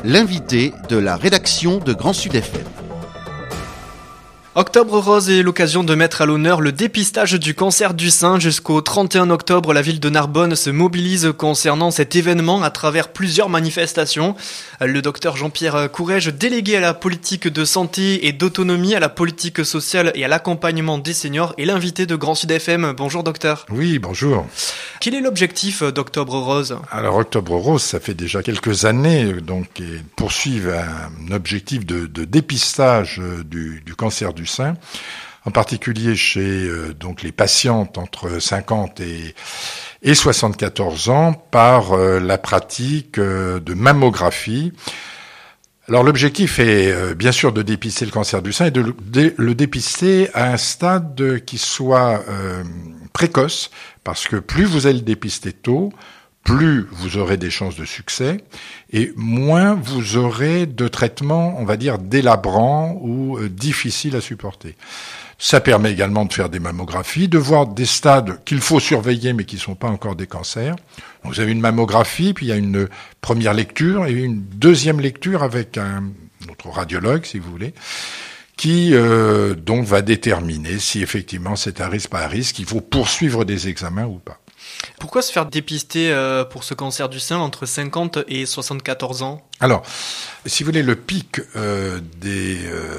l'invité de la rédaction de Grand Sud FM. Octobre Rose est l'occasion de mettre à l'honneur le dépistage du cancer du sein. Jusqu'au 31 octobre, la ville de Narbonne se mobilise concernant cet événement à travers plusieurs manifestations. Le docteur Jean-Pierre Courrèges, délégué à la politique de santé et d'autonomie, à la politique sociale et à l'accompagnement des seniors, est l'invité de Grand Sud FM. Bonjour docteur. Oui, bonjour. Quel est l'objectif d'Octobre Rose ? Alors Octobre Rose, ça fait déjà quelques années, donc ils poursuivent un objectif de dépistage du cancer du sein, en particulier chez donc les patientes entre 50 et 74 ans par la pratique de mammographie. Alors l'objectif est bien sûr de dépister le cancer du sein et de le dépister à un stade qui soit précoce, parce que plus vous allez le dépister tôt, plus vous aurez des chances de succès et moins vous aurez de traitements, on va dire, délabrants ou difficiles à supporter. Ça permet également de faire des mammographies, de voir des stades qu'il faut surveiller mais qui ne sont pas encore des cancers. Donc vous avez une mammographie, puis il y a une première lecture et une deuxième lecture avec notre radiologue, si vous voulez, qui donc va déterminer si effectivement c'est un risque, pas un risque, il faut poursuivre des examens ou pas. Pourquoi se faire dépister pour ce cancer du sein entre 50 et 74 ans ? Alors, si vous voulez, le pic des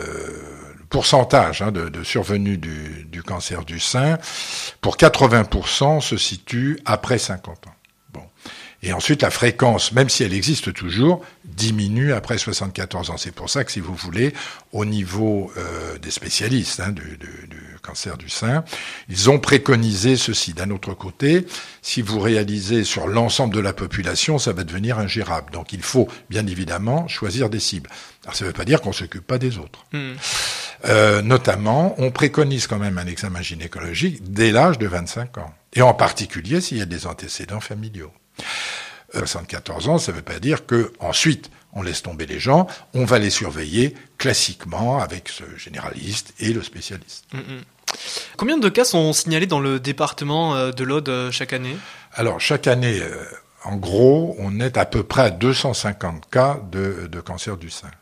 pourcentages de survenue du cancer du sein, pour 80%, se situe après 50 ans. Bon. Et ensuite, la fréquence, même si elle existe toujours, diminue après 74 ans. C'est pour ça que, si vous voulez, au niveau des spécialistes du cancer du sein, ils ont préconisé ceci. D'un autre côté, si vous réalisez sur l'ensemble de la population, ça va devenir ingérable. Donc il faut, bien évidemment, choisir des cibles. Alors ça ne veut pas dire qu'on ne s'occupe pas des autres. Notamment, on préconise quand même un examen gynécologique dès l'âge de 25 ans. Et en particulier s'il y a des antécédents familiaux. 74 ans, ça ne veut pas dire que ensuite on laisse tomber les gens, on va les surveiller classiquement avec ce généraliste et le spécialiste. Combien de cas sont signalés dans le département de l'Aude chaque année ? Alors chaque année, en gros, on est à peu près à 250 cas de cancer du sein.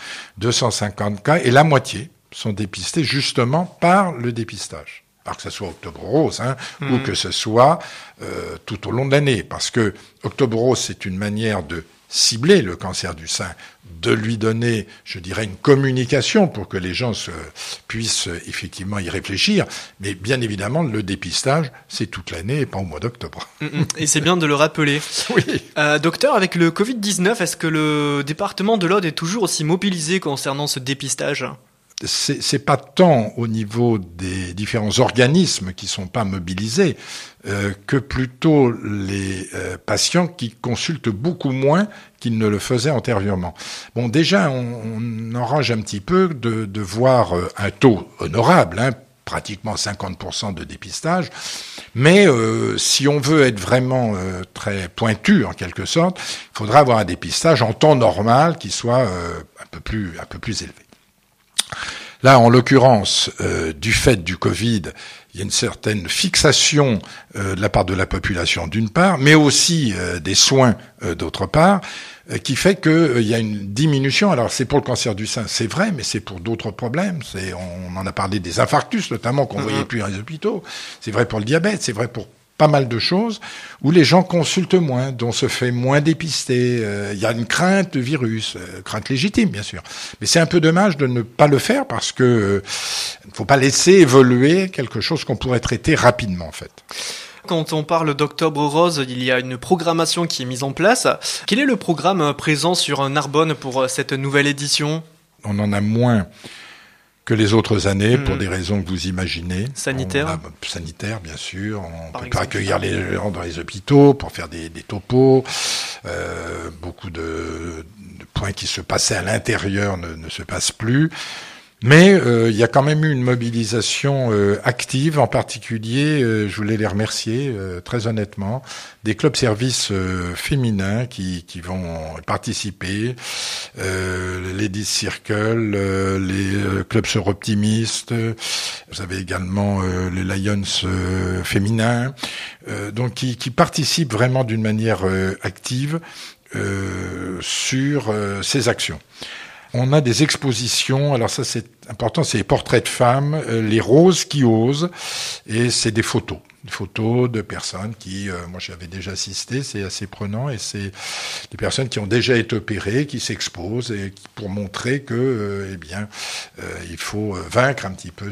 250 cas, et la moitié sont dépistés justement par le dépistage. Alors que ce soit Octobre Rose, ou que ce soit tout au long de l'année. Parce que Octobre Rose, c'est une manière de cibler le cancer du sein, de lui donner, je dirais, une communication pour que les gens puissent effectivement y réfléchir. Mais bien évidemment, le dépistage, c'est toute l'année et pas au mois d'octobre. Et c'est bien de le rappeler. Oui. Docteur, avec le Covid-19, est-ce que le département de l'Aude est toujours aussi mobilisé concernant ce dépistage ? C'est pas tant au niveau des différents organismes qui sont pas mobilisés que plutôt les patients qui consultent beaucoup moins qu'ils ne le faisaient antérieurement. Bon, déjà, on enrage un petit peu de voir un taux honorable, pratiquement 50% de dépistage. Mais si on veut être vraiment très pointu, en quelque sorte, il faudra avoir un dépistage en temps normal qui soit un peu plus élevé. Là, en l'occurrence, du fait du Covid, il y a une certaine fixation de la part de la population d'une part, mais aussi des soins d'autre part, qui fait qu'il y a une diminution. Alors c'est pour le cancer du sein, c'est vrai, mais c'est pour d'autres problèmes. On en a parlé des infarctus notamment qu'on voyait plus dans les hôpitaux. C'est vrai pour le diabète, c'est vrai pour pas mal de choses où les gens consultent moins, dont se fait moins dépister. Il y a une crainte de virus, crainte légitime bien sûr. Mais c'est un peu dommage de ne pas le faire parce que il ne faut pas laisser évoluer quelque chose qu'on pourrait traiter rapidement en fait. Quand on parle d'Octobre Rose, il y a une programmation qui est mise en place. Quel est le programme présent sur Narbonne pour cette nouvelle édition ? On en a moins que les autres années, pour des raisons que vous imaginez. Sanitaire, bien sûr. On peut pas accueillir les gens dans les hôpitaux pour faire des topos. Beaucoup de points qui se passaient à l'intérieur ne se passent plus. Mais il y a quand même eu une mobilisation active, en particulier, je voulais les remercier très honnêtement, des clubs services féminins qui vont participer, les Ladies Circle, les clubs sœurs optimistes, vous avez également les Lions féminins, donc qui participent vraiment d'une manière active. sur ces actions. On a des expositions, alors ça c'est important, c'est les portraits de femmes, les roses qui osent, et c'est des photos de personnes qui, moi j'avais déjà assisté, c'est assez prenant, et c'est des personnes qui ont déjà été opérées, qui s'exposent, et pour montrer que, il faut vaincre un petit peu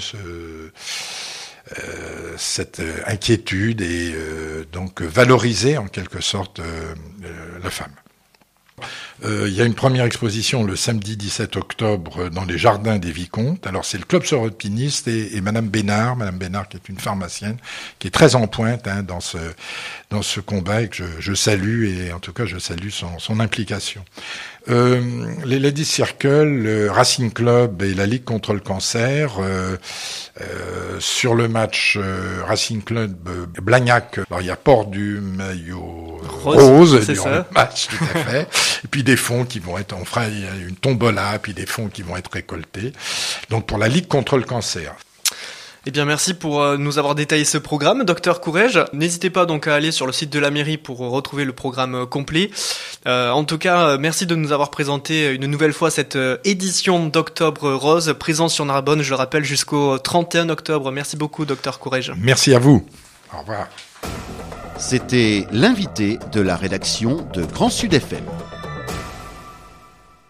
cette inquiétude et donc valoriser en quelque sorte la femme. Il y a une première exposition le samedi 17 octobre dans les jardins des Vicomtes. Alors c'est le club soropiniste et Madame Bénard qui est une pharmacienne, qui est très en pointe dans ce combat et que je salue, et en tout cas je salue son implication. Les Ladies Circle, le Racing Club et la Ligue contre le cancer, sur le match Racing Club Blagnac, alors il y a port du maillot rose durant le match, tout à fait. Et puis des fonds qui vont être, on fera une tombola, puis des fonds qui vont être récoltés. Donc pour la Ligue contre le cancer. Eh bien, merci pour nous avoir détaillé ce programme, Docteur Courrèges. N'hésitez pas donc à aller sur le site de la mairie pour retrouver le programme complet. En tout cas, merci de nous avoir présenté une nouvelle fois cette édition d'Octobre Rose, présente sur Narbonne, je le rappelle, jusqu'au 31 octobre. Merci beaucoup, Docteur Courrèges. Merci à vous. Au revoir. C'était l'invité de la rédaction de Grand Sud FM.